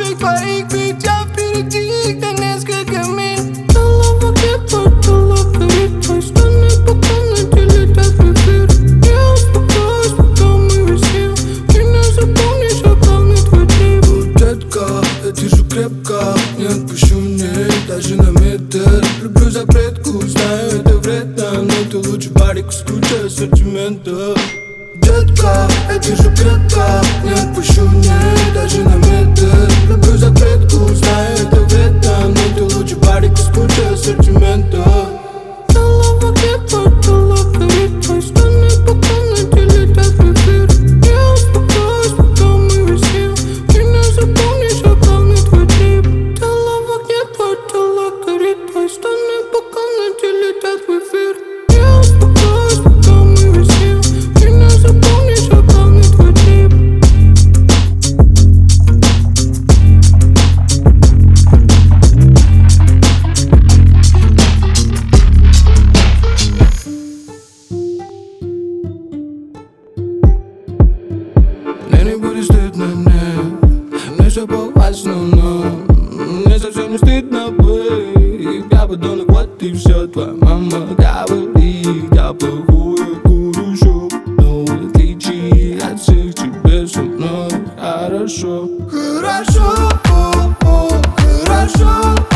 лучших твоих, ведь я впереди, как несколько миль. Головок нет, потолок горит, твои стороны по комнате летят в эфир. Я успокоюсь, пока мы висим, ты не запомнишь, а главный твой трип. О, детка, я держу крепко, не отпущу мне даже на метр. Люблю запретку, знаю это вредно, но ты лучше парик с кучей ассортимента. Детка, я держу крепко, не отпущу мне даже на метр. Люблю запретку, знаю это вредно, но ты лучше парик с кучей ассортимента. Головок нет, потолок горит, твои стороны по комнате летят в эфир. Я успокоюсь, пока мы висим, ты не запомнишь, а главный твой трип. Головок нет, потолок горит, твои стороны по комнате летят в эфир. Я успокоюсь, пока мы висим, ты не запомнишь, а главный твой трип. Мне не будет стыдно, мне все по-важно, но мне совсем не стыдно быть. Я подонок, вот и все. Твоя мама говорит, я плохой курю, но в отличие от всех тебе со мной хорошо. Хорошо, хорошо.